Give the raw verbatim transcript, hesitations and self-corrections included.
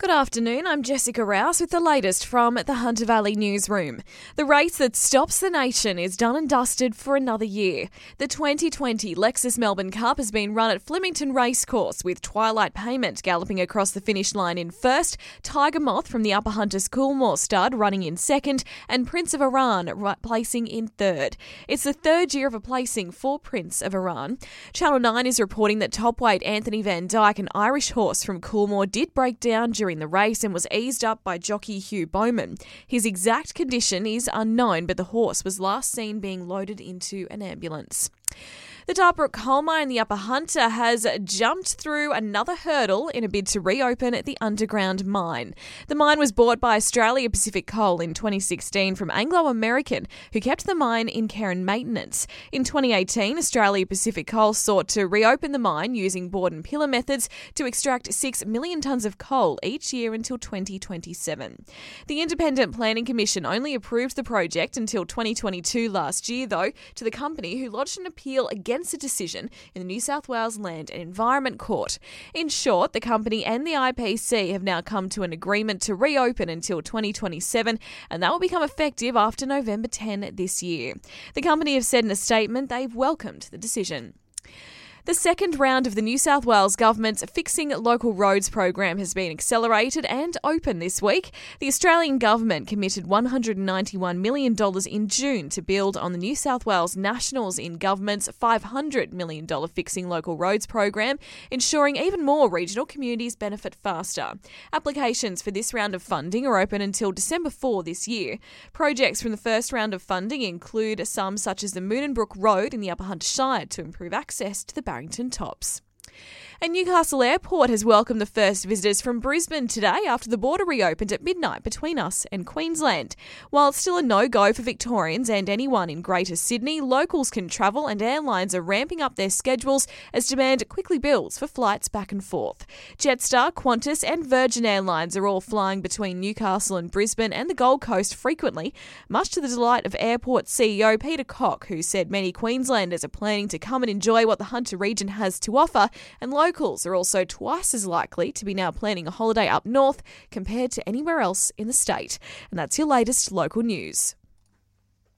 Good afternoon, I'm Jessica Rouse with the latest from the Hunter Valley newsroom. The race that stops the nation is done and dusted for another year. The twenty twenty Lexus Melbourne Cup has been run at Flemington Racecourse, with Twilight Payment galloping across the finish line in first, Tiger Moth from the Upper Hunters Coolmore stud running in second, and Prince of Iran placing in third. It's the third year of a placing for Prince of Iran. Channel nine is reporting that top weight Anthony Van Dyke, an Irish horse from Coolmore, did break down during the race and was eased up by jockey Hugh Bowman. His exact condition is unknown, but the horse was last seen being loaded into an ambulance. The Dartbrook coal mine, the Upper Hunter, has jumped through another hurdle in a bid to reopen the underground mine. The mine was bought by Australia Pacific Coal in twenty sixteen from Anglo American, who kept the mine in care and maintenance. In twenty eighteen, Australia Pacific Coal sought to reopen the mine using board and pillar methods to extract six million tonnes of coal each year until twenty twenty-seven. The Independent Planning Commission only approved the project until twenty twenty-two last year, though, to the company, who lodged an appeal against a decision in the New South Wales Land and Environment Court. In short, the company and the I P C have now come to an agreement to reopen until twenty twenty-seven, and that will become effective after November tenth this year. The company have said in a statement they've welcomed the decision. The second round of the New South Wales Government's Fixing Local Roads program has been accelerated and open this week. The Australian Government committed one hundred ninety-one million dollars in June to build on the New South Wales Nationals in Government's five hundred million dollars Fixing Local Roads program, ensuring even more regional communities benefit faster. Applications for this round of funding are open until December fourth this year. Projects from the first round of funding include some such as the Moonanbrook Road in the Upper Hunter Shire to improve access to the Barrington Tops. And Newcastle Airport has welcomed the first visitors from Brisbane today after the border reopened at midnight between us and Queensland. While it's still a no-go for Victorians and anyone in Greater Sydney, locals can travel and airlines are ramping up their schedules as demand quickly builds for flights back and forth. Jetstar, Qantas and Virgin Airlines are all flying between Newcastle and Brisbane and the Gold Coast frequently, much to the delight of airport C E O Peter Cock, who said many Queenslanders are planning to come and enjoy what the Hunter region has to offer, and locals are also twice as likely to be now planning a holiday up north compared to anywhere else in the state. And that's your latest local news.